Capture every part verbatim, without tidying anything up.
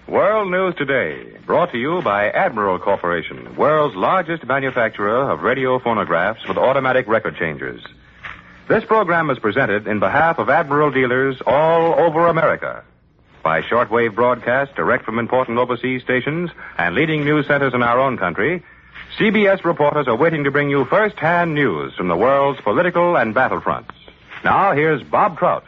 World News Today, brought to you by Admiral Corporation, world's largest manufacturer of radio phonographs with automatic record changers. This program is presented in behalf of Admiral dealers all over America. By shortwave broadcast direct from important overseas stations and leading news centers in our own country, C B S reporters are waiting to bring you first-hand news from the world's political and battlefronts. Now, here's Bob Trout.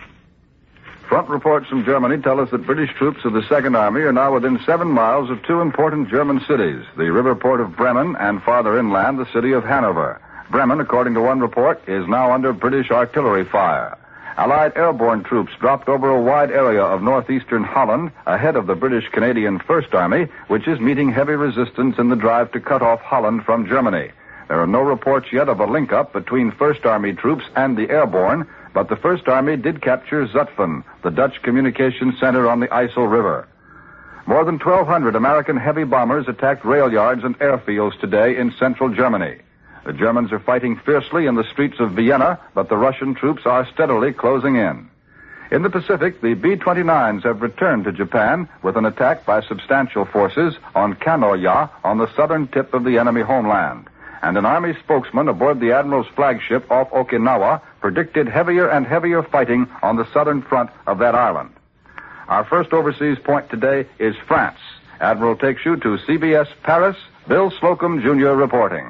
Front reports from Germany tell us that British troops of the Second Army are now within seven miles of two important German cities, the river port of Bremen and farther inland, the city of Hanover. Bremen, according to one report, is now under British artillery fire. Allied airborne troops dropped over a wide area of northeastern Holland ahead of the British-Canadian First Army, which is meeting heavy resistance in the drive to cut off Holland from Germany. There are no reports yet of a link-up between First Army troops and the airborne, but the First Army did capture Zutphen, the Dutch communications center on the IJssel River. More than twelve hundred American heavy bombers attacked rail yards and airfields today in central Germany. The Germans are fighting fiercely in the streets of Vienna, but the Russian troops are steadily closing in. In the Pacific, the B twenty-nines have returned to Japan with an attack by substantial forces on Kanoya on the southern tip of the enemy homeland. And an Army spokesman aboard the Admiral's flagship off Okinawa predicted heavier and heavier fighting on the southern front of that island. Our first overseas point today is France. Admiral takes you to C B S Paris. Bill Slocum, Junior reporting.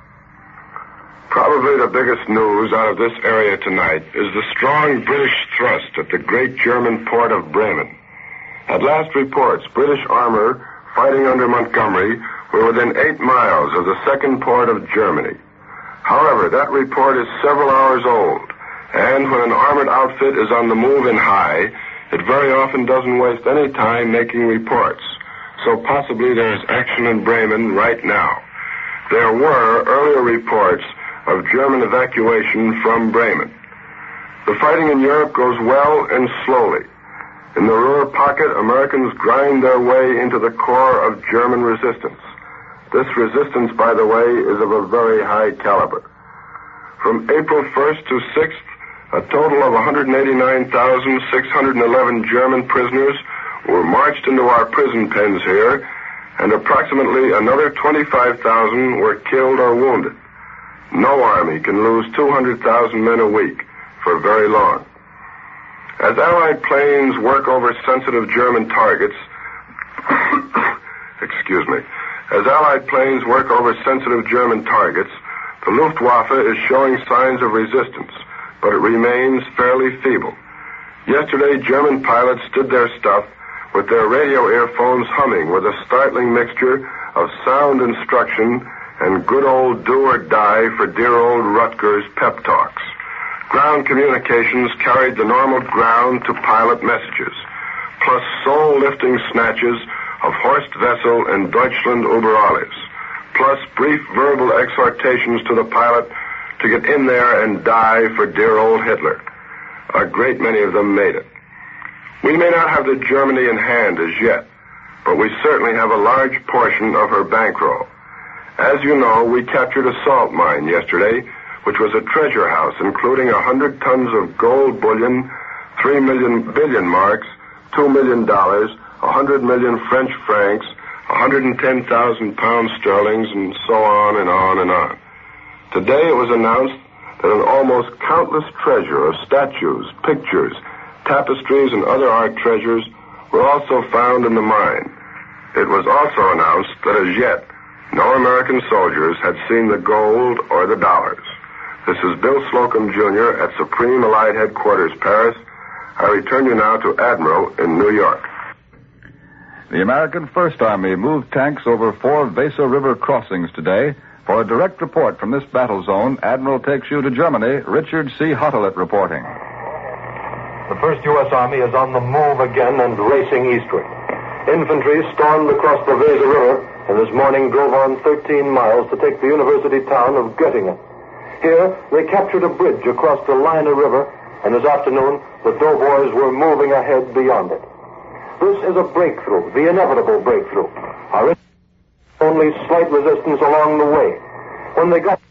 Probably the biggest news out of this area tonight is the strong British thrust at the great German port of Bremen. At last reports, British armor fighting under Montgomery were within eight miles of the second port of Germany. However, that report is several hours old, and when an armored outfit is on the move in high, it very often doesn't waste any time making reports. So possibly there is action in Bremen right now. There were earlier reports of German evacuation from Bremen. The fighting in Europe goes well and slowly. In the Ruhr pocket, Americans grind their way into the core of German resistance. This resistance, by the way, is of a very high caliber. From April first to sixth, a total of one hundred eighty-nine thousand six hundred eleven German prisoners were marched into our prison pens here, and approximately another twenty-five thousand were killed or wounded. No army can lose two hundred thousand men a week for very long. As Allied planes work over sensitive German targets, excuse me, as Allied planes work over sensitive German targets, the Luftwaffe is showing signs of resistance, but it remains fairly feeble. Yesterday, German pilots did their stuff with their radio earphones humming with a startling mixture of sound instruction and good old do or die for dear old Rutgers pep talks. Ground communications carried the normal ground to pilot messages, plus soul-lifting snatches of Horst Wessel and Deutschland über alles, plus brief verbal exhortations to the pilot to get in there and die for dear old Hitler. A great many of them made it. We may not have the Germany in hand as yet, but we certainly have a large portion of her bankroll. As you know, we captured a salt mine yesterday, which was a treasure house including a hundred tons of gold bullion, three million billion marks, two million dollars, a hundred million French francs, a hundred and ten thousand pounds sterlings, and so on and on and on. Today it was announced that an almost countless treasure of statues, pictures, tapestries, and other art treasures were also found in the mine. It was also announced that as yet, no American soldiers had seen the gold or the dollars. This is Bill Slocum, Junior at Supreme Allied Headquarters, Paris. I return you now to Admiral in New York. The American First Army moved tanks over four Weser River crossings today. For a direct report from this battle zone, Admiral takes you to Germany. Richard C. Hottelet reporting. The First U S. Army is on the move again and racing eastward. Infantry stormed across the Weser River and this morning drove on thirteen miles to take the university town of Göttingen. Here, they captured a bridge across the Leine River, and this afternoon, the doughboys were moving ahead beyond it. This is a breakthrough, the inevitable breakthrough. Our only slight resistance along the way. When they got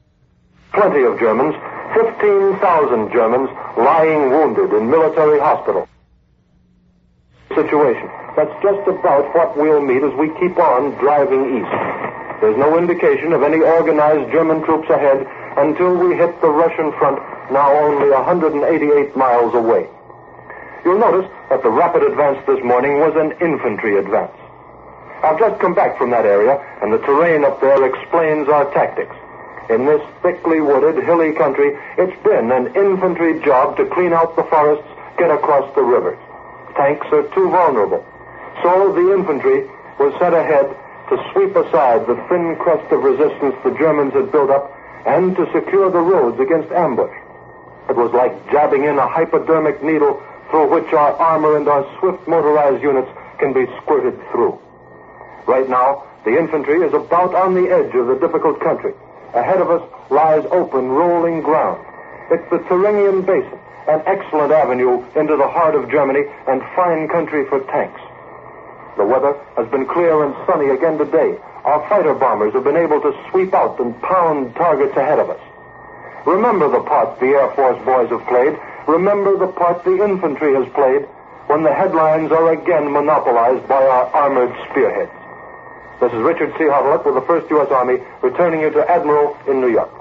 plenty of Germans, fifteen thousand Germans lying wounded in military hospitals. Situation. that's just about what we'll meet as we keep on driving east. There's no indication of any organized German troops ahead until we hit the Russian front, now only one hundred eighty-eight miles away. You'll notice that the rapid advance this morning was an infantry advance. I've just come back from that area, and the terrain up there explains our tactics. In this thickly wooded, hilly country, it's been an infantry job to clean out the forests, get across the rivers. Tanks are too vulnerable. So the infantry was sent ahead to sweep aside the thin crust of resistance the Germans had built up and to secure the roads against ambush. It was like jabbing in a hypodermic needle through which our armor and our swift motorized units can be squirted through. Right now, the infantry is about on the edge of the difficult country. Ahead of us lies open, rolling ground. It's the Thuringian Basin, an excellent avenue into the heart of Germany and fine country for tanks. The weather has been clear and sunny again today. Our fighter bombers have been able to sweep out and pound targets ahead of us. Remember the part the Air Force boys have played. Remember the part the infantry has played when the headlines are again monopolized by our armored spearheads. This is Richard C. Hottelet with the first U S. Army, returning you to Admiral in New York.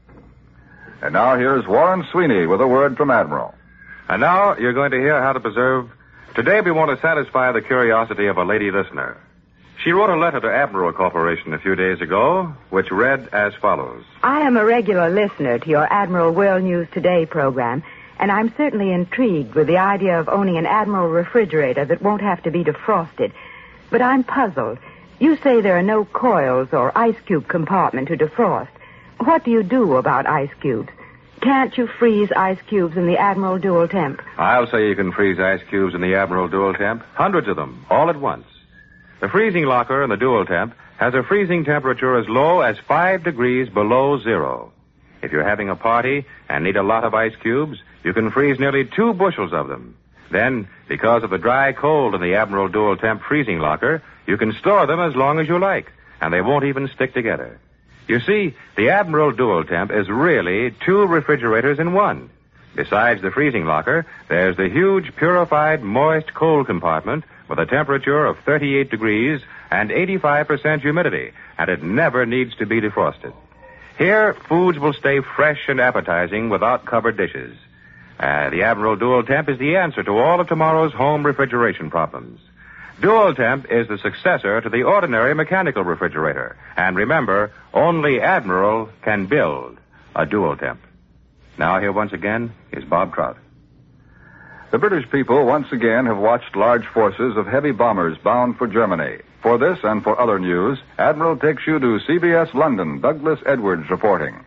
And now here's Warren Sweeney with a word from Admiral. And now you're going to hear how to preserve. Today we want to satisfy the curiosity of a lady listener. She wrote a letter to Admiral Corporation a few days ago, which read as follows. I am a regular listener to your Admiral World News Today program, and I'm certainly intrigued with the idea of owning an Admiral refrigerator that won't have to be defrosted. But I'm puzzled. You say there are no coils or ice cube compartment to defrost. What do you do about ice cubes? Can't you freeze ice cubes in the Admiral Dual Temp? I'll say you can freeze ice cubes in the Admiral Dual Temp. Hundreds of them, all at once. The freezing locker in the Dual Temp has a freezing temperature as low as five degrees below zero. If you're having a party and need a lot of ice cubes, you can freeze nearly two bushels of them. Then, because of the dry cold in the Admiral Dual Temp freezing locker, you can store them as long as you like, and they won't even stick together. You see, the Admiral Dual Temp is really two refrigerators in one. Besides the freezing locker, there's the huge purified moist cold compartment with a temperature of thirty-eight degrees and eighty-five percent humidity, and it never needs to be defrosted. Here, foods will stay fresh and appetizing without covered dishes. Uh, the Admiral Dual Temp is the answer to all of tomorrow's home refrigeration problems. Dual Temp is the successor to the ordinary mechanical refrigerator. And remember, only Admiral can build a Dual Temp. Now here once again is Bob Trout. The British people once again have watched large forces of heavy bombers bound for Germany. For this and for other news, Admiral takes you to C B S London. Douglas Edwards reporting.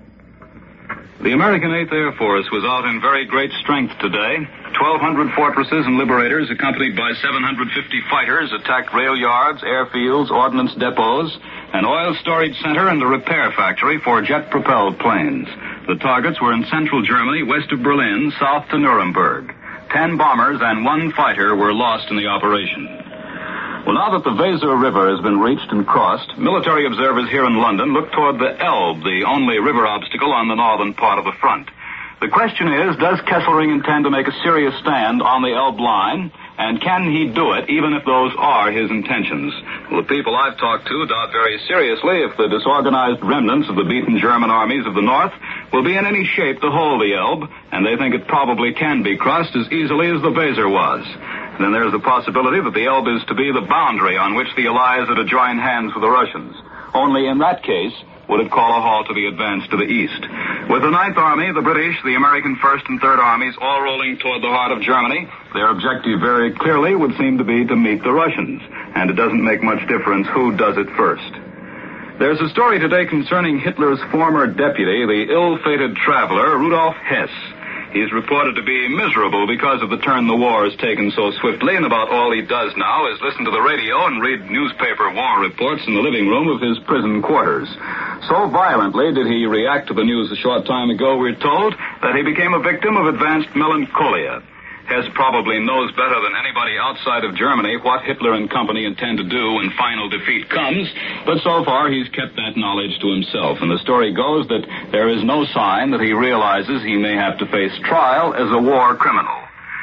The American eighth Air Force was out in very great strength today. twelve hundred fortresses and liberators, accompanied by seven hundred fifty fighters, attacked rail yards, airfields, ordnance depots, an oil storage center, and a repair factory for jet-propelled planes. The targets were in central Germany, west of Berlin, south to Nuremberg. Ten bombers and one fighter were lost in the operation. Well, now that the Weser River has been reached and crossed, military observers here in London look toward the Elbe, the only river obstacle on the northern part of the front. The question is, does Kesselring intend to make a serious stand on the Elbe line, and can he do it even if those are his intentions? Well, the people I've talked to doubt very seriously if the disorganized remnants of the beaten German armies of the north will be in any shape to hold the Elbe, and they think it probably can be crossed as easily as the Weser was. Then there's the possibility that the Elbe is to be the boundary on which the Allies are to join hands with the Russians. Only in that case would it call a halt to the advance to the east. With the Ninth Army, the British, the American First and Third Armies all rolling toward the heart of Germany, their objective very clearly would seem to be to meet the Russians. And it doesn't make much difference who does it first. There's a story today concerning Hitler's former deputy, the ill-fated traveler, Rudolf Hess. He's reported to be miserable because of the turn the war has taken so swiftly, and about all he does now is listen to the radio and read newspaper war reports in the living room of his prison quarters. So violently did he react to the news a short time ago, we're told, that he became a victim of advanced melancholia. Hess probably knows better than anybody outside of Germany what Hitler and company intend to do when final defeat comes, but so far he's kept that knowledge to himself. And the story goes that there is no sign that he realizes he may have to face trial as a war criminal.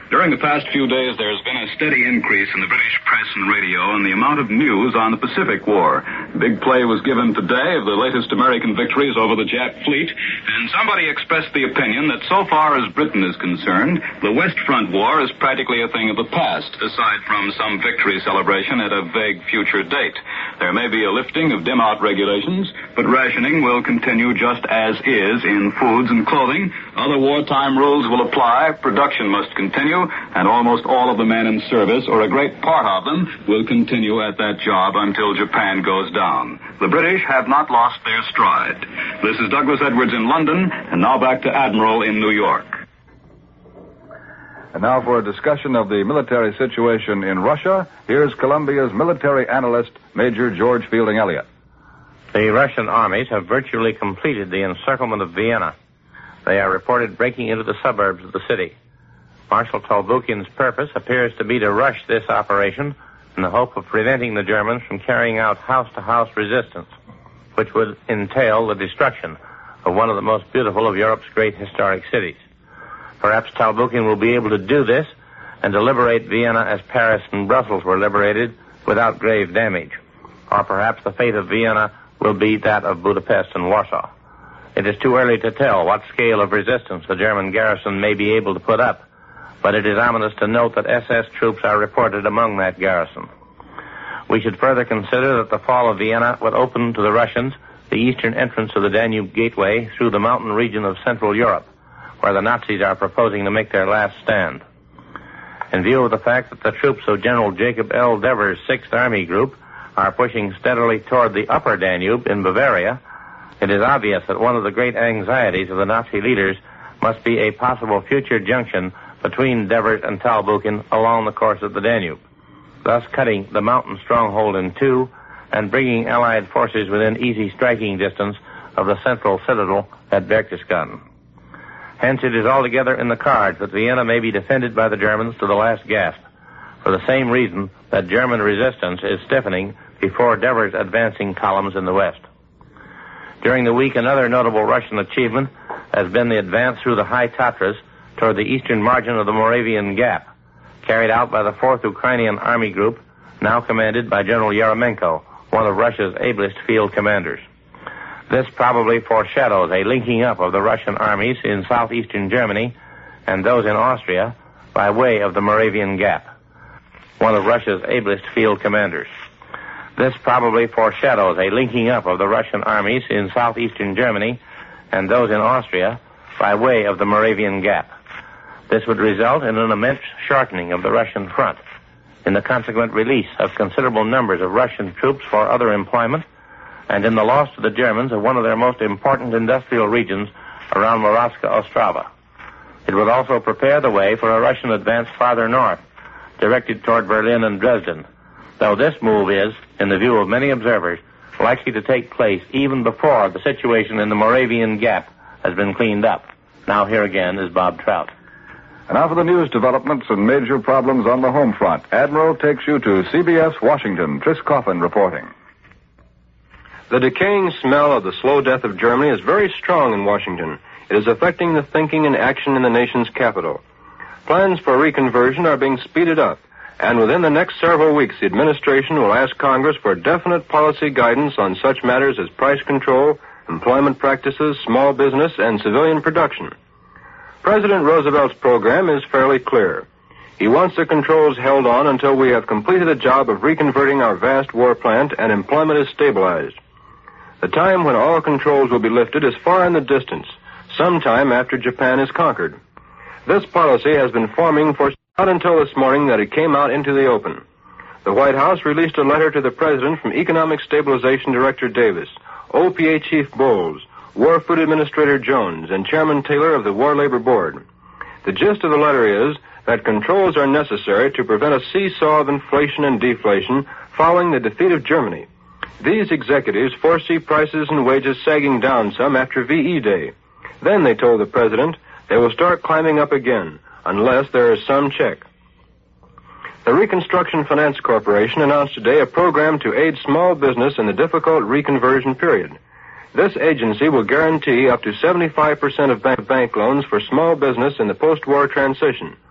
During the past few days, there's been a steady increase in the British press and radio and the amount of news on the Pacific War. Big play was given today of the latest American victories over the Jap fleet, and somebody expressed the opinion that so far as Britain is concerned, the West Front War is practically a thing of the past, aside from some victory celebration at a vague future date. There may be a lifting of dim-out regulations, but rationing will continue just as is in foods and clothing. Other wartime rules will apply, production must continue, and almost all of the men in service, or a great part of them, will continue at that job until Japan goes down. The British have not lost their stride. This is Douglas Edwards in London, and now back to Admiral in New York. And now for a discussion of the military situation in Russia, here's Columbia's military analyst, Major George Fielding Elliott. The Russian armies have virtually completed the encirclement of Vienna. They are reported breaking into the suburbs of the city. Marshal Tolbukin's purpose appears to be to rush this operation in the hope of preventing the Germans from carrying out house-to-house resistance, which would entail the destruction of one of the most beautiful of Europe's great historic cities. Perhaps Tolbukin will be able to do this and to liberate Vienna as Paris and Brussels were liberated without grave damage. Or perhaps the fate of Vienna will be that of Budapest and Warsaw. It is too early to tell what scale of resistance the German garrison may be able to put up, but it is ominous to note that S S troops are reported among that garrison. We should further consider that the fall of Vienna would open to the Russians the eastern entrance of the Danube Gateway through the mountain region of Central Europe, where the Nazis are proposing to make their last stand. In view of the fact that the troops of General Jacob L. Dever's Sixth Army Group are pushing steadily toward the upper Danube in Bavaria, it is obvious that one of the great anxieties of the Nazi leaders must be a possible future junction between Devers and Tolbukin along the course of the Danube, thus cutting the mountain stronghold in two and bringing Allied forces within easy striking distance of the central citadel at Berchtesgaden. Hence, it is altogether in the cards that Vienna may be defended by the Germans to the last gasp, for the same reason that German resistance is stiffening before Devers' advancing columns in the west. During the week, another notable Russian achievement has been the advance through the high Tatras toward the eastern margin of the Moravian Gap, carried out by the fourth Ukrainian Army Group, now commanded by General Yeremenko, one of Russia's ablest field commanders. This probably foreshadows a linking up of the Russian armies in southeastern Germany and those in Austria by way of the Moravian Gap, one of Russia's ablest field commanders. This probably foreshadows a linking up of the Russian armies in southeastern Germany and those in Austria by way of the Moravian Gap. This would result in an immense shortening of the Russian front, in the consequent release of considerable numbers of Russian troops for other employment, and in the loss to the Germans of one of their most important industrial regions around Moravska Ostrava. It would also prepare the way for a Russian advance farther north, directed toward Berlin and Dresden, though this move is, in the view of many observers, likely to take place even before the situation in the Moravian Gap has been cleaned up. Now here again is Bob Trout. And now for the news developments and major problems on the home front. Admiral takes you to C B S Washington. Tris Coffin reporting. The decaying smell of the slow death of Germany is very strong in Washington. It is affecting the thinking and action in the nation's capital. Plans for reconversion are being speeded up, and within the next several weeks, the administration will ask Congress for definite policy guidance on such matters as price control, employment practices, small business, and civilian production. President Roosevelt's program is fairly clear. He wants the controls held on until we have completed the job of reconverting our vast war plant and employment is stabilized. The time when all controls will be lifted is far in the distance, sometime after Japan is conquered. This policy has been forming for not until this morning that it came out into the open. The White House released a letter to the President from Economic Stabilization Director Davis, O P A Chief Bowles, War Food Administrator Jones, and Chairman Taylor of the War Labor Board. The gist of the letter is that controls are necessary to prevent a seesaw of inflation and deflation following the defeat of Germany. These executives foresee prices and wages sagging down some after V E Day. Then, they told the President, they will start climbing up again, unless there is some check. The Reconstruction Finance Corporation announced today a program to aid small business in the difficult reconversion period. This agency will guarantee up to seventy-five percent of bank, bank loans for small business in the post-war transition,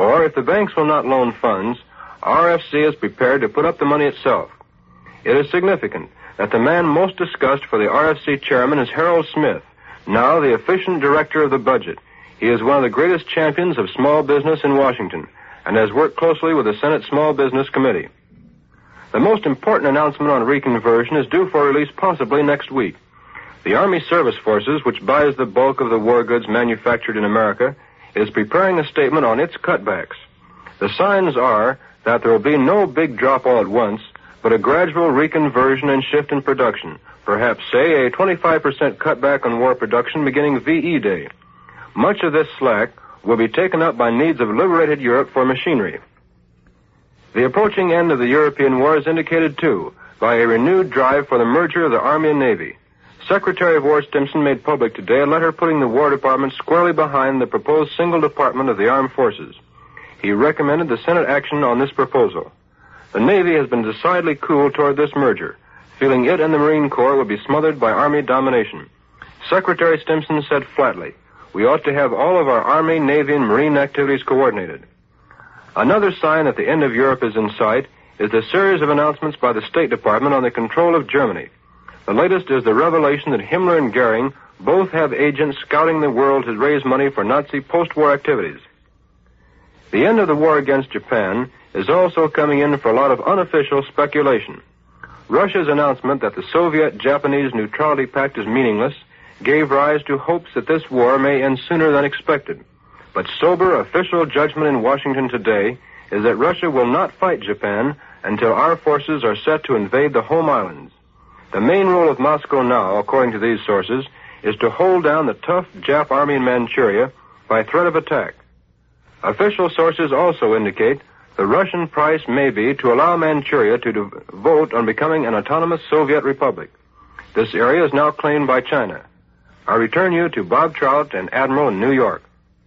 Or, if the banks will not loan funds, R F C is prepared to put up the money itself. It is significant that the man most discussed for the R F C chairman is Harold Smith, now the efficient director of the budget. He is one of the greatest champions of small business in Washington and has worked closely with the Senate Small Business Committee. The most important announcement on reconversion is due for release possibly next week. The Army Service Forces, which buys the bulk of the war goods manufactured in America, is preparing a statement on its cutbacks. The signs are that there will be no big drop all at once, but a gradual reconversion and shift in production. Perhaps, say, a twenty-five percent cutback on war production beginning V E Day. Much of this slack will be taken up by needs of liberated Europe for machinery. The approaching end of the European war is indicated, too, by a renewed drive for the merger of the Army and Navy. Secretary of War Stimson made public today a letter putting the War Department squarely behind the proposed single department of the armed forces. He recommended the Senate action on this proposal. The Navy has been decidedly cool toward this merger, feeling it and the Marine Corps would be smothered by Army domination. Secretary Stimson said flatly, "We ought to have all of our Army, Navy, and Marine activities coordinated." Another sign that the end of Europe is in sight is the series of announcements by the State Department on the control of Germany. The latest is the revelation that Himmler and Goering both have agents scouting the world to raise money for Nazi post-war activities. The end of the war against Japan is also coming in for a lot of unofficial speculation. Russia's announcement that the Soviet-Japanese neutrality pact is meaningless gave rise to hopes that this war may end sooner than expected. But sober official judgment in Washington today is that Russia will not fight Japan until our forces are set to invade the home islands. The main role of Moscow now, according to these sources, is to hold down the tough Jap army in Manchuria by threat of attack. Official sources also indicate the Russian price may be to allow Manchuria to de- vote on becoming an autonomous Soviet republic. This area is now claimed by China. I return you to Bob Trout and Admiral in New York.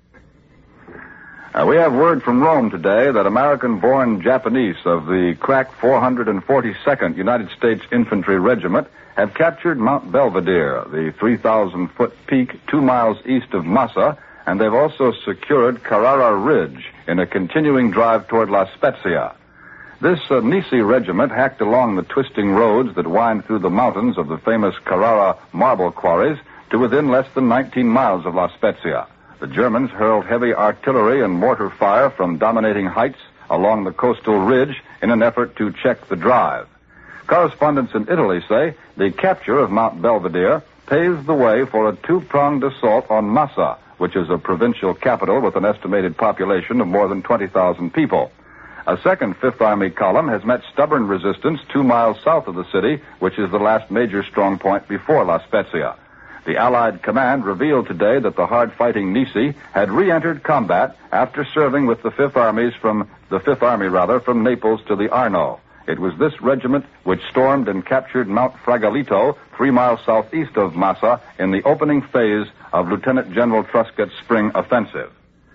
Uh, we have word from Rome today that American-born Japanese of the crack four hundred forty-second United States Infantry Regiment have captured Mount Belvedere, the three thousand foot peak two miles east of Massa, and they've also secured Carrara Ridge in a continuing drive toward La Spezia. This uh, Nisi regiment hacked along the twisting roads that wind through the mountains of the famous Carrara marble quarries to within less than nineteen miles of La Spezia. The Germans hurled heavy artillery and mortar fire from dominating heights along the coastal ridge in an effort to check the drive. Correspondents in Italy say the capture of Mount Belvedere paves the way for a two-pronged assault on Massa, which is a provincial capital with an estimated population of more than twenty thousand people. A second Fifth Army column has met stubborn resistance two miles south of the city, which is the last major strong point before La Spezia. The Allied command revealed today that the hard-fighting Nisi had re-entered combat after serving with the Fifth Armies from the Fifth Army rather from Naples to the Arno. It was this regiment which stormed and captured Mount Fragolito, three miles southeast of Massa, in the opening phase of Lieutenant General Truscott's spring offensive.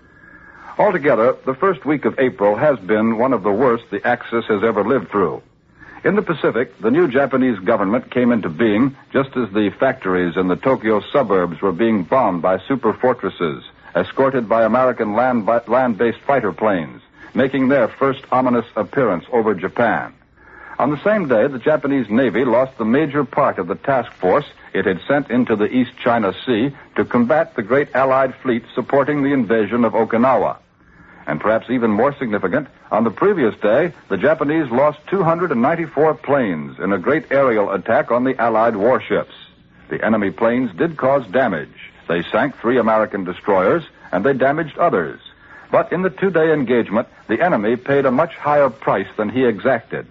Altogether, the first week of April has been one of the worst the Axis has ever lived through. In the Pacific, the new Japanese government came into being just as the factories in the Tokyo suburbs were being bombed by super fortresses, escorted by American land, land-based fighter planes, making their first ominous appearance over Japan. On the same day, the Japanese Navy lost the major part of the task force it had sent into the East China Sea to combat the great Allied fleet supporting the invasion of Okinawa. And perhaps even more significant, on the previous day, the Japanese lost two hundred ninety-four planes in a great aerial attack on the Allied warships. The enemy planes did cause damage. They sank three American destroyers, and they damaged others. But in the two-day engagement, the enemy paid a much higher price than he exacted.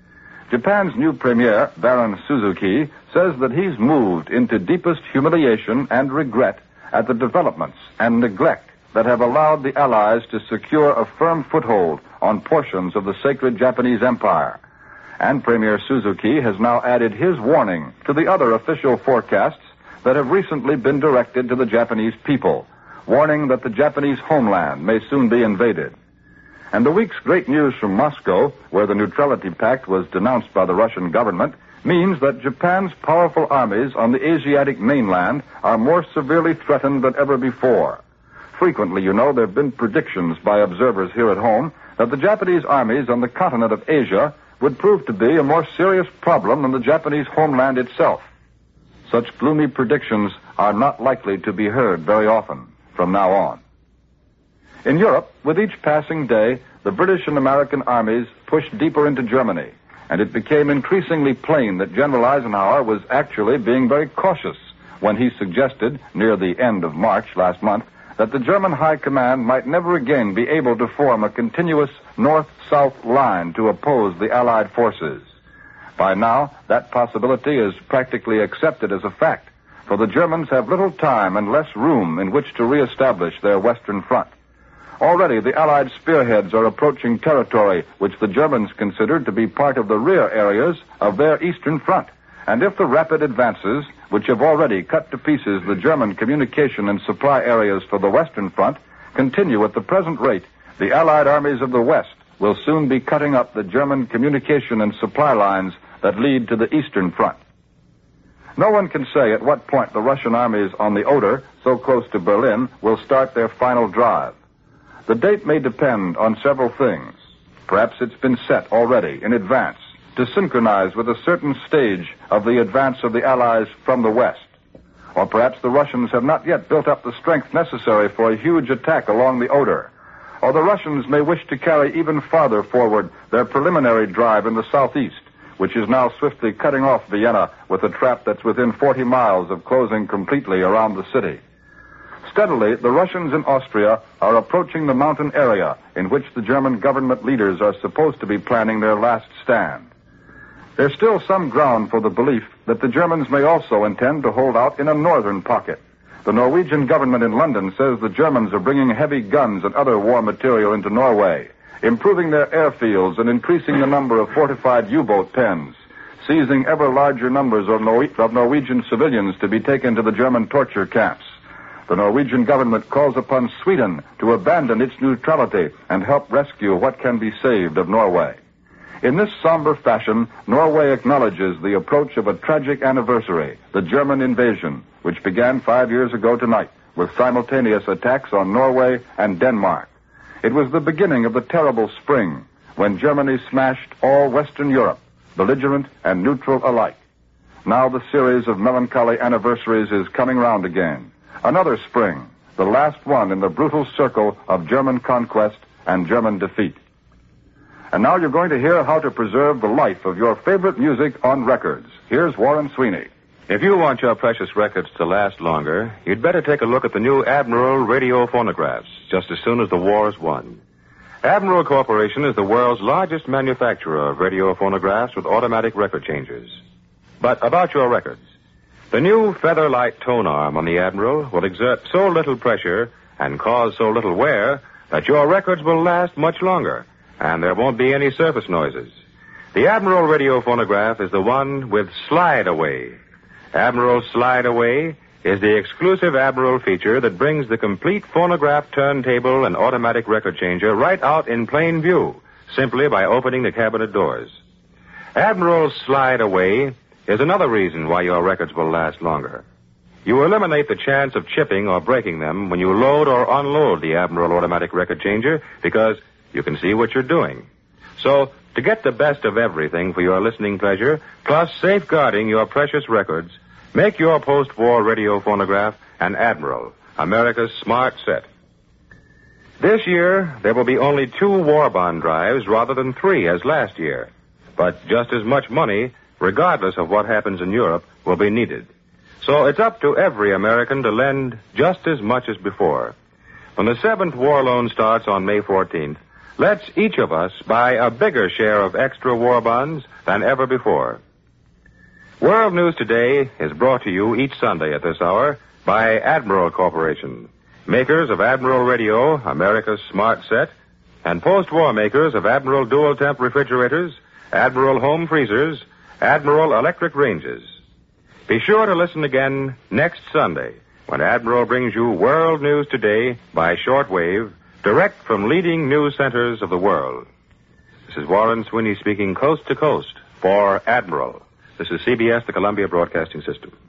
Japan's new premier, Baron Suzuki, says that he's moved into deepest humiliation and regret at the developments and neglect that have allowed the Allies to secure a firm foothold on portions of the sacred Japanese Empire. And Premier Suzuki has now added his warning to the other official forecasts that have recently been directed to the Japanese people, warning that the Japanese homeland may soon be invaded. And the week's great news from Moscow, where the Neutrality Pact was denounced by the Russian government, means that Japan's powerful armies on the Asiatic mainland are more severely threatened than ever before. frequently, you know, there have been predictions by observers here at home that the Japanese armies on the continent of Asia would prove to be a more serious problem than the Japanese homeland itself. Such gloomy predictions are not likely to be heard very often from now on. In Europe, with each passing day, the British and American armies pushed deeper into Germany, and it became increasingly plain that General Eisenhower was actually being very cautious when he suggested, near the end of March last month, that the German High Command might never again be able to form a continuous north-south line to oppose the Allied forces. By now, that possibility is practically accepted as a fact, for the Germans have little time and less room in which to reestablish their Western Front. Already, the Allied spearheads are approaching territory which the Germans considered to be part of the rear areas of their Eastern Front. And if the rapid advances, which have already cut to pieces the German communication and supply areas for the Western Front, continue at the present rate, the Allied armies of the West will soon be cutting up the German communication and supply lines that lead to the Eastern Front. No one can say at what point the Russian armies on the Oder, so close to Berlin, will start their final drive. The date may depend on several things. Perhaps it's been set already in advance to synchronize with a certain stage of the advance of the Allies from the West. Or perhaps the Russians have not yet built up the strength necessary for a huge attack along the Oder. Or the Russians may wish to carry even farther forward their preliminary drive in the southeast, which is now swiftly cutting off Vienna with a trap that's within forty miles of closing completely around the city. Steadily, the Russians in Austria are approaching the mountain area in which the German government leaders are supposed to be planning their last stand. There's still some ground for the belief that the Germans may also intend to hold out in a northern pocket. The Norwegian government in London says the Germans are bringing heavy guns and other war material into Norway, improving their airfields and increasing the number of fortified U-boat pens, seizing ever larger numbers of, Nor- of Norwegian civilians to be taken to the German torture camps. The Norwegian government calls upon Sweden to abandon its neutrality and help rescue what can be saved of Norway. In this somber fashion, Norway acknowledges the approach of a tragic anniversary, the German invasion, which began five years ago tonight with simultaneous attacks on Norway and Denmark. It was the beginning of the terrible spring when Germany smashed all Western Europe, belligerent and neutral alike. Now the series of melancholy anniversaries is coming round again. Another spring, the last one in the brutal circle of German conquest and German defeat. And now you're going to hear how to preserve the life of your favorite music on records. Here's Warren Sweeney. If you want your precious records to last longer, you'd better take a look at the new Admiral radio phonographs just as soon as the war's won. Admiral Corporation is the world's largest manufacturer of radio phonographs with automatic record changers. But about your records. The new feather-light tone arm on the Admiral will exert so little pressure and cause so little wear that your records will last much longer, and there won't be any surface noises. The Admiral radio phonograph is the one with Slide Away. Admiral Slide Away is the exclusive Admiral feature that brings the complete phonograph turntable and automatic record changer right out in plain view, simply by opening the cabinet doors. Admiral Slide Away is another reason why your records will last longer. You eliminate the chance of chipping or breaking them when you load or unload the Admiral automatic record changer because you can see what you're doing. So, to get the best of everything for your listening pleasure, plus safeguarding your precious records, make your post-war radio phonograph an Admiral, America's smart set. This year, there will be only two war bond drives rather than three as last year. But just as much money, regardless of what happens in Europe, will be needed. So it's up to every American to lend just as much as before. When the seventh war loan starts on May fourteenth, let's each of us buy a bigger share of extra war bonds than ever before. World News Today is brought to you each Sunday at this hour by Admiral Corporation, makers of Admiral Radio, America's smart set, and post-war makers of Admiral dual-temp refrigerators, Admiral home freezers, Admiral electric ranges. Be sure to listen again next Sunday when Admiral brings you World News Today by shortwave, direct from leading news centers of the world. This is Warren Sweeney speaking coast to coast for Admiral. This is C B S, the Columbia Broadcasting System.